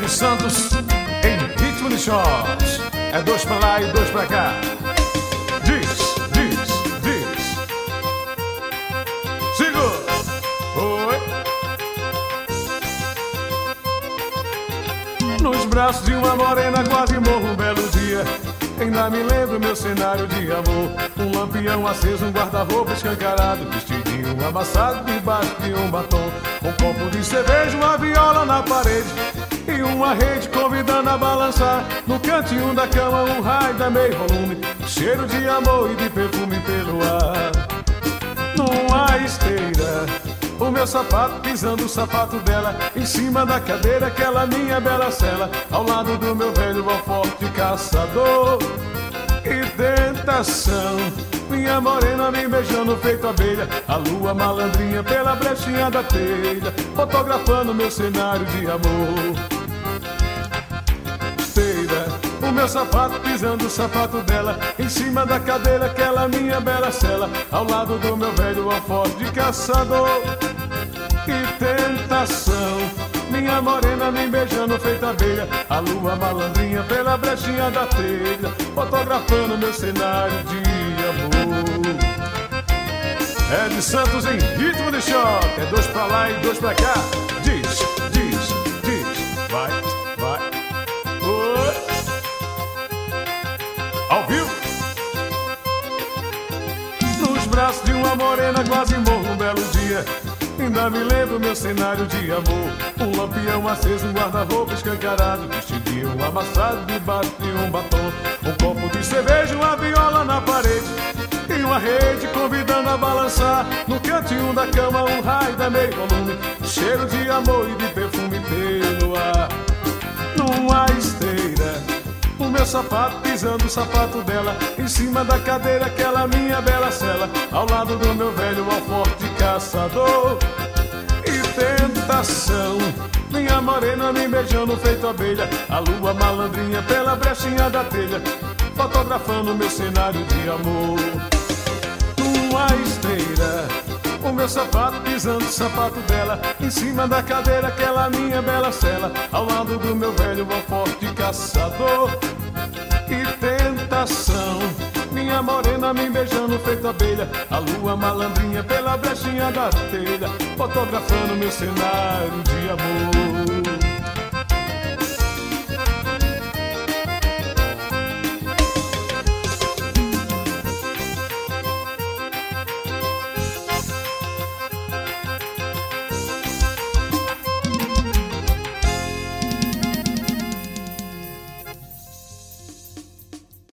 de Santos em ritmo de shorts. É dois pra lá e dois pra cá. Diz. Segura. Oi. Nos braços de uma morena quase morro um belo dia. Ainda me lembro meu cenário de amor. Um lampião aceso, um guarda-roupa escancarado, vestidinho amassado debaixo de um batom. Um copo de cerveja, uma viola na parede e uma rede convidando a balançar. No cantinho da cama um raio da meio volume, cheiro de amor e de perfume pelo ar. Numa esteira, o meu sapato pisando o sapato dela, em cima da cadeira aquela minha bela cela, ao lado do meu velho alforje caçador. E tentação, minha morena me beijando feito abelha, a lua malandrinha pela brechinha da telha, fotografando meu cenário de amor. Esteira, o meu sapato pisando o sapato dela, em cima da cadeira aquela minha bela cela, ao lado do meu velho alforje caçador. E tentação, minha morena me beijando feita abelha, a lua malandrinha pela brechinha da telha, fotografando meu cenário de amor. É de Santos em ritmo de choque, é dois pra lá e dois pra cá. Diz, vai. Oi. Ao vivo. Nos braços de uma morena quase morro um belo dia. Ainda me lembro meu cenário de amor. Um lampião aceso, um guarda-roupa escancarado, vestidinho amassado debaixo de um batom. Um copo de cerveja, uma viola na parede e uma rede convidando a balançar. No cantinho da cama um raio da meio volume, cheiro de amor e de perfume pelo ar. Numa esteira, o meu sapato pisando o sapato dela, em cima da cadeira aquela minha bela cela, ao lado do meu velho alforje caçador. E tentação, minha morena me beijando feito abelha, a lua malandrinha pela brechinha da telha, fotografando meu cenário de amor. Numa esteira, o meu sapato pisando o sapato dela, em cima da cadeira aquela minha bela cela, ao lado do meu velho alforje caçador. E tentação, minha morena me beijando feito abelha, a lua malandrinha pela brechinha da telha, fotografando meu cenário de amor.